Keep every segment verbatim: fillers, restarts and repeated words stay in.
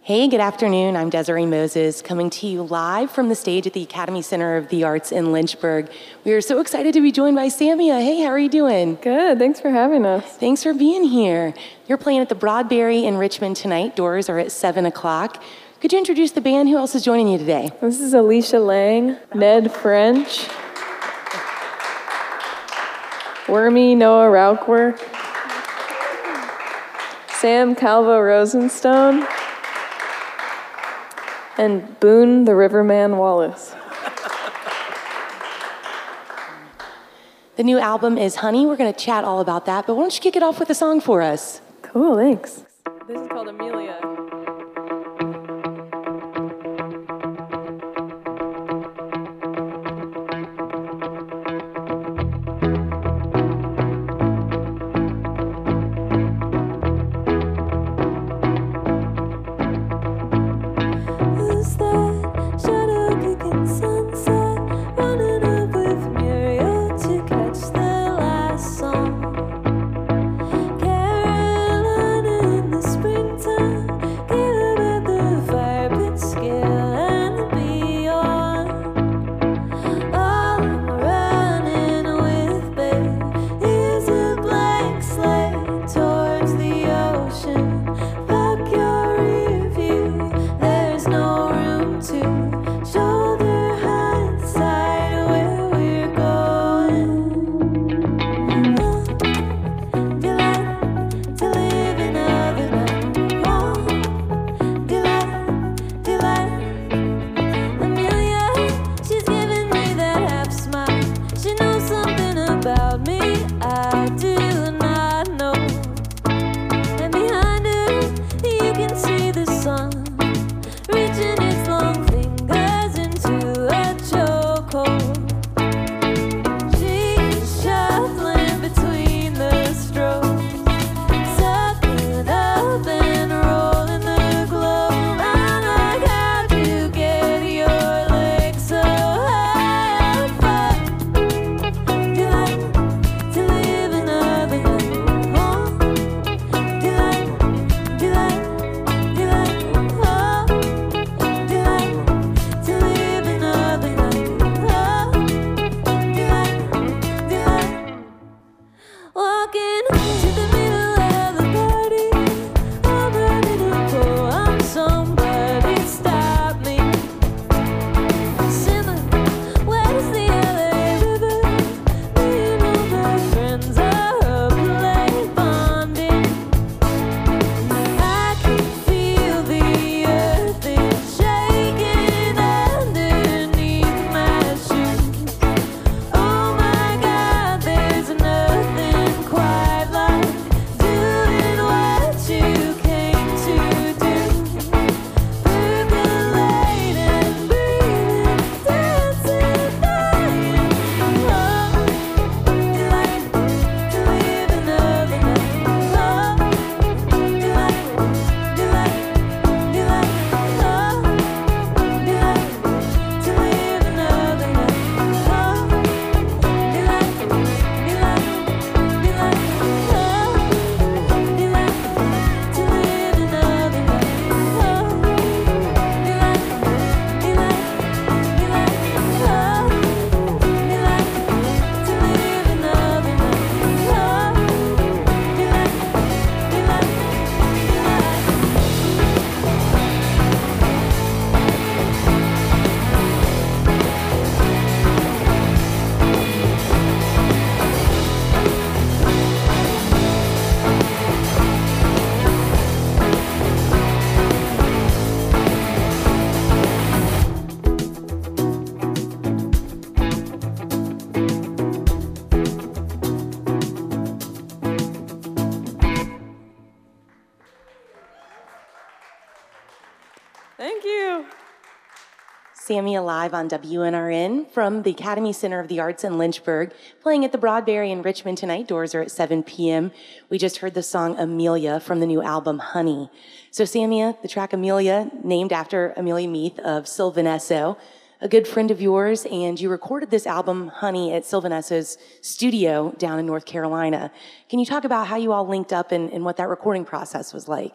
Hey, good afternoon. I'm Desiree Moses, coming to you live from the stage at the Academy Center of the Arts in Lynchburg. We are so excited to be joined by Samia. Hey, how are you doing? Good. Thanks for having us. Thanks for being here. You're playing at the Broadberry in Richmond tonight. Doors are at seven o'clock. Could you introduce the band? Who else is joining you today? This is Alicia Lang, Ned French, Wormy Noah Raukwerk, Sam Calvo Rosenstone, and Boone the Riverman Wallace. The new album is Honey. We're going to chat all about that, but why don't you kick it off with a song for us? Cool, thanks. This is called Amelia. Thank you. Samia live on W N R N from the Academy Center of the Arts in Lynchburg, playing at the Broadberry in Richmond tonight. Doors are at seven p.m. We just heard the song Amelia from the new album Honey. So Samia, the track Amelia, named after Amelia Meath of Sylvan Esso, a good friend of yours, and you recorded this album Honey at Sylvan Esso's studio down in North Carolina. Can you talk about how you all linked up and, and what that recording process was like?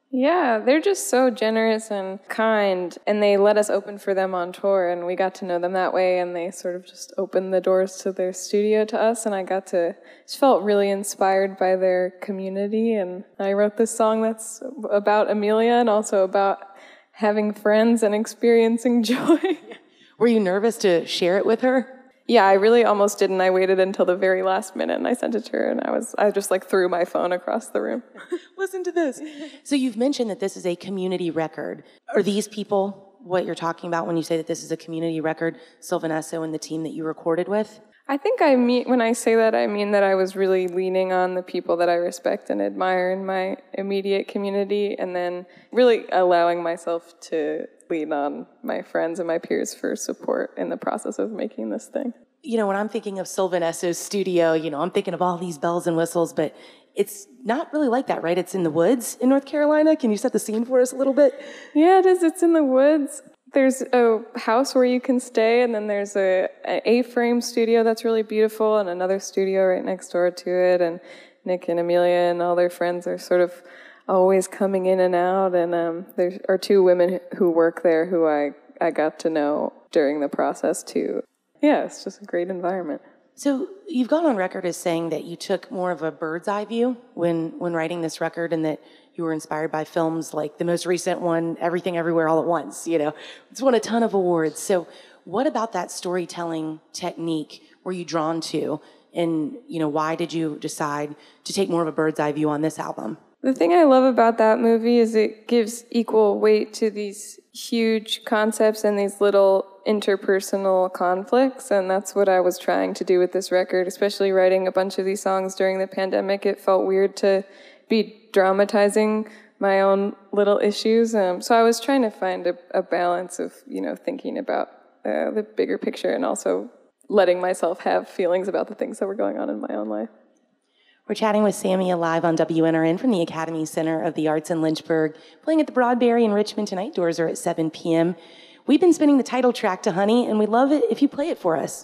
Yeah, they're just so generous and kind, and they let us open for them on tour, and we got to know them that way, and they sort of just opened the doors to their studio to us, and I got to, just felt really inspired by their community, and I wrote this song that's about Amelia and also about having friends and experiencing joy. Were you nervous to share it with her? Yeah, I really almost didn't. I waited until the very last minute and I sent it to her, and I was I just like threw my phone across the room. Listen to this. So you've mentioned that this is a community record. Are these people what you're talking about when you say that this is a community record, Sylvan Esso and the team that you recorded with? I think I mean, when I say that, I mean that I was really leaning on the people that I respect and admire in my immediate community, and then really allowing myself to lean on my friends and my peers for support in the process of making this thing. You know, when I'm thinking of Sylvan Esso's studio, you know, I'm thinking of all these bells and whistles, but it's not really like that, right? It's in the woods in North Carolina. Can you set the scene for us a little bit? Yeah, it is. It's in the woods. There's a house where you can stay, and then there's a an A-frame studio that's really beautiful, and another studio right next door to it, and Nick and Amelia and all their friends are sort of always coming in and out, and um, there are two women who work there who I, I got to know during the process too. Yeah, it's just a great environment. So you've gone on record as saying that you took more of a bird's eye view when, when writing this record, and that you were inspired by films like the most recent one, Everything Everywhere All at Once. You know, it's won a ton of awards. So what about that storytelling technique were you drawn to? And, you know, why did you decide to take more of a bird's eye view on this album? The thing I love about that movie is it gives equal weight to these huge concepts and these little interpersonal conflicts, and that's what I was trying to do with this record, especially writing a bunch of these songs during the pandemic. It felt weird to be dramatizing my own little issues, um, so I was trying to find a, a balance of, you know, thinking about uh, the bigger picture and also letting myself have feelings about the things that were going on in my own life. We're chatting with Sammy live on W N R N from the Academy Center of the Arts in Lynchburg, playing at the Broadberry in Richmond tonight. Doors are at seven p.m. We've been spinning the title track to Honey, and we'd love it if you play it for us.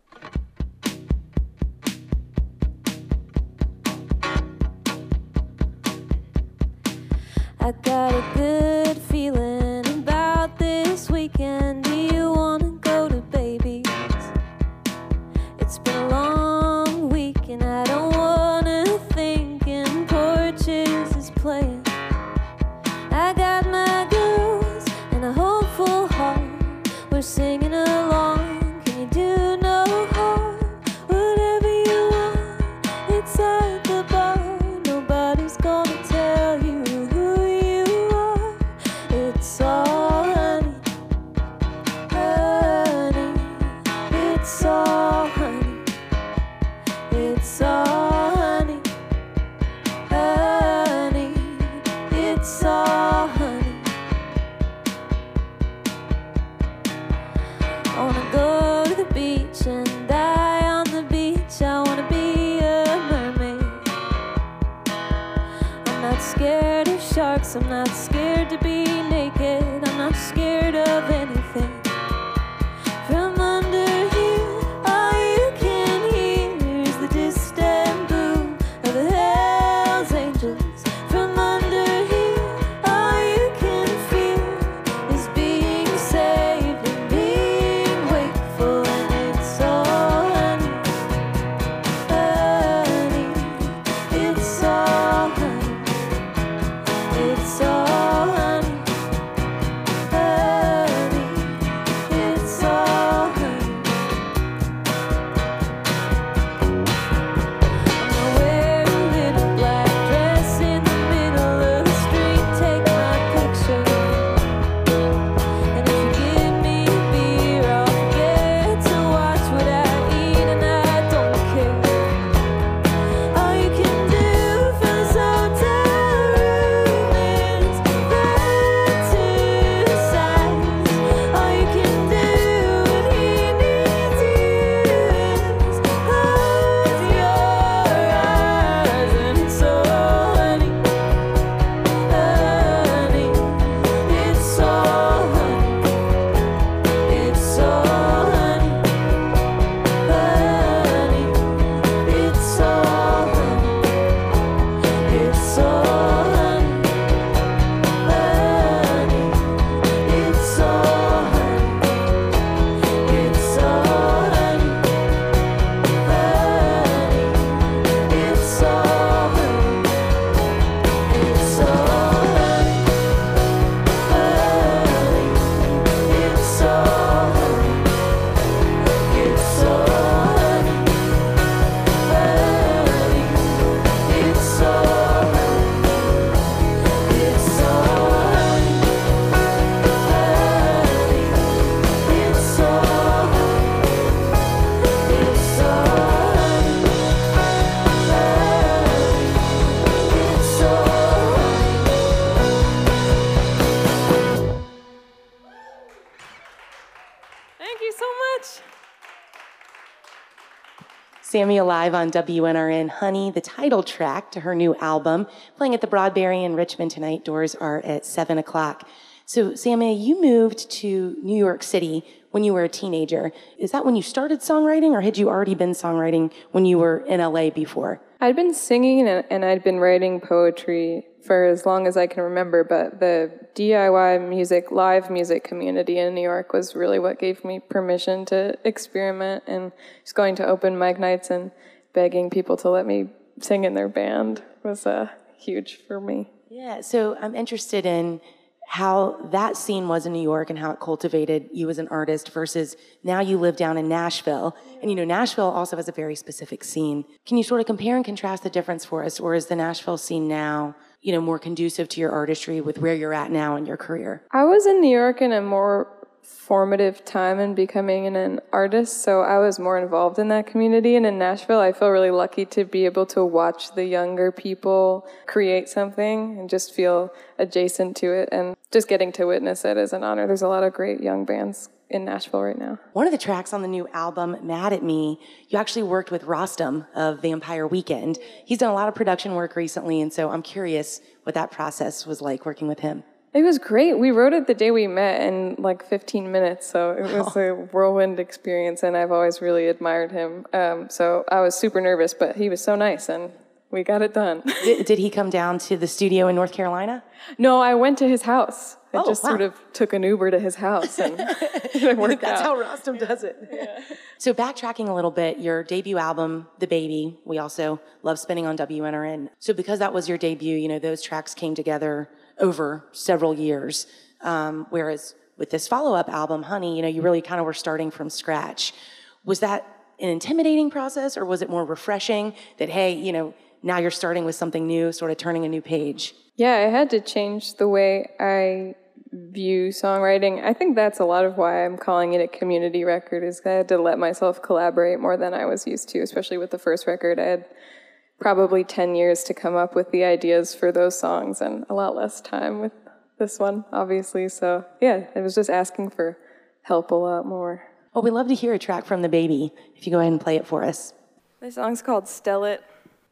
I got a good feeling about this weekend. Do you want to go to Baby's? It's been a long week and I don't want to think, and Porches is playing. I got my girls and a hopeful heart. We're singing along. Can you do no harm? Whatever you want, it's at the bar. Nobody's gonna tell you who you are. Sammy Alive on W N R N. Honey, the title track to her new album, playing at the Broadberry in Richmond tonight. Doors are at seven o'clock. So, Sammy, you moved to New York City when you were a teenager. Is that when you started songwriting, or had you already been songwriting when you were in L A before? I'd been singing and, and I'd been writing poetry for as long as I can remember, but the D I Y music, live music community in New York was really what gave me permission to experiment, and just going to open mic nights and begging people to let me sing in their band was uh, huge for me. Yeah, so I'm interested in how that scene was in New York and how it cultivated you as an artist versus now you live down in Nashville. And, you know, Nashville also has a very specific scene. Can you sort of compare and contrast the difference for us? Or is the Nashville scene now, you know, more conducive to your artistry with where you're at now in your career? I was in New York in a more formative time in becoming an artist, so I was more involved in that community. And in Nashville, I feel really lucky to be able to watch the younger people create something and just feel adjacent to it, and just getting to witness it is an honor. There's a lot of great young bands in Nashville right now. One of the tracks on the new album, Mad at Me, you actually worked with Rostam of Vampire Weekend. He's done a lot of production work recently, and so I'm curious what that process was like working with him. It was great. We wrote it the day we met in like fifteen minutes, so it was a whirlwind experience, and I've always really admired him. Um, so I was super nervous, but he was so nice, and we got it done. did, did he come down to the studio in North Carolina? No, I went to his house. I oh, just wow. sort of took an Uber to his house, and it worked That's out. how Rostam does it. Yeah. So backtracking a little bit, your debut album, The Baby, we also love spinning on W N R N. So because that was your debut, you know, those tracks came together over several years. Um, whereas with this follow-up album, Honey, you know, you really kind of were starting from scratch. Was that an intimidating process, or was it more refreshing that, hey, you know, now you're starting with something new, sort of turning a new page? Yeah, I had to change the way I view songwriting. I think that's a lot of why I'm calling it a community record, is I had to let myself collaborate more than I was used to, especially with the first record. I had probably ten years to come up with the ideas for those songs, and a lot less time with this one, obviously. So yeah, I was just asking for help a lot more. Well, we'd love to hear a track from The Baby, if you go ahead and play it for us. This song's called Stell It.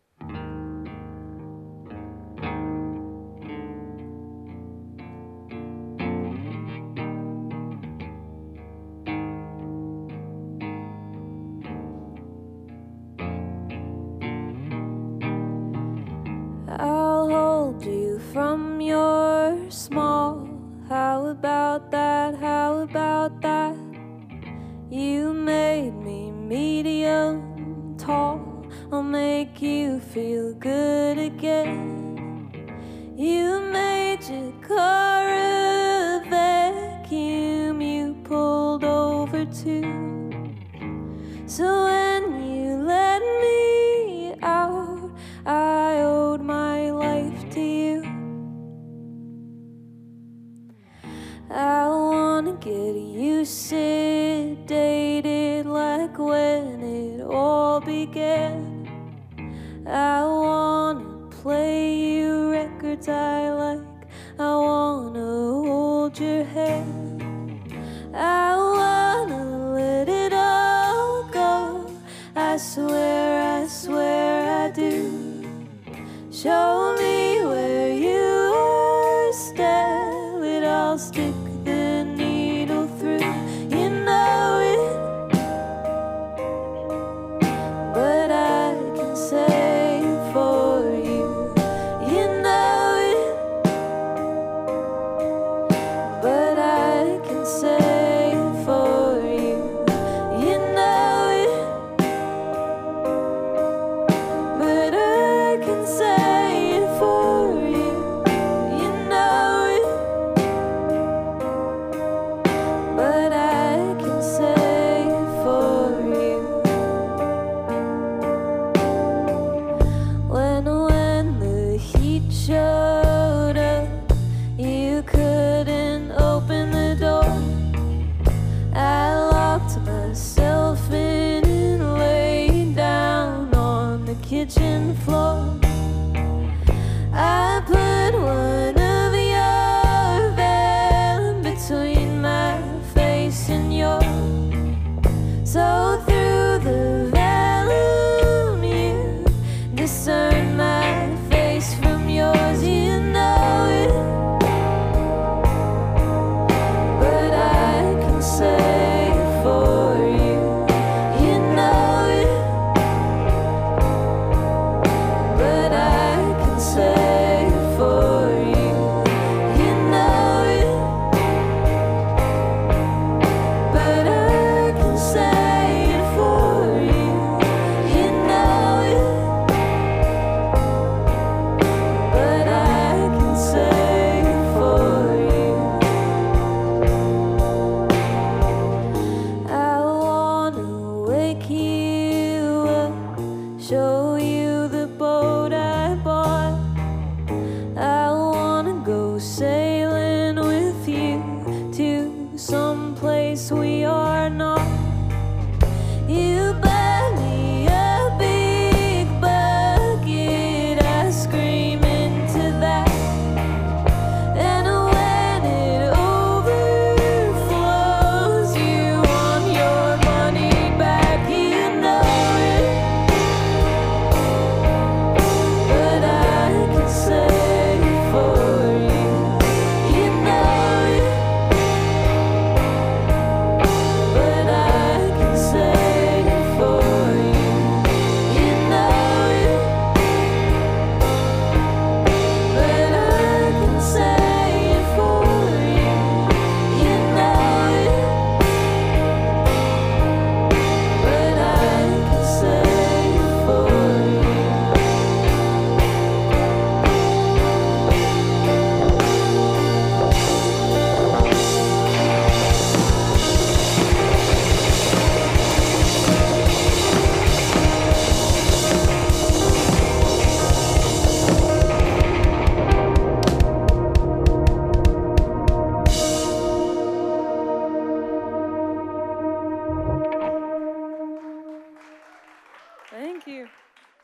I'll hold you from your small. How about that? How about that? You made me medium tall. I'll make you feel good again. You made your car a vacuum. You pulled over too. So when you let me out, I owed my life to you. I wanna get you sedated like when it all began. I wanna play you records I like. I wanna hold your hand. I wanna let it all go. I swear, I swear I do. Show me where you are, Stell it, I'll stick the needle through. You know it, but I can say it for you. You know it, but I can say it for you. You know it, but I can say it for you. You know it,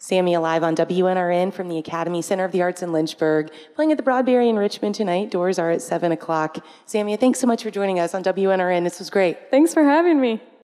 Sammy live on W N R N from the Academy Center of the Arts in Lynchburg, playing at the Broadberry in Richmond tonight. Doors are at seven o'clock. Sammy, thanks so much for joining us on W N R N. This was great. Thanks for having me.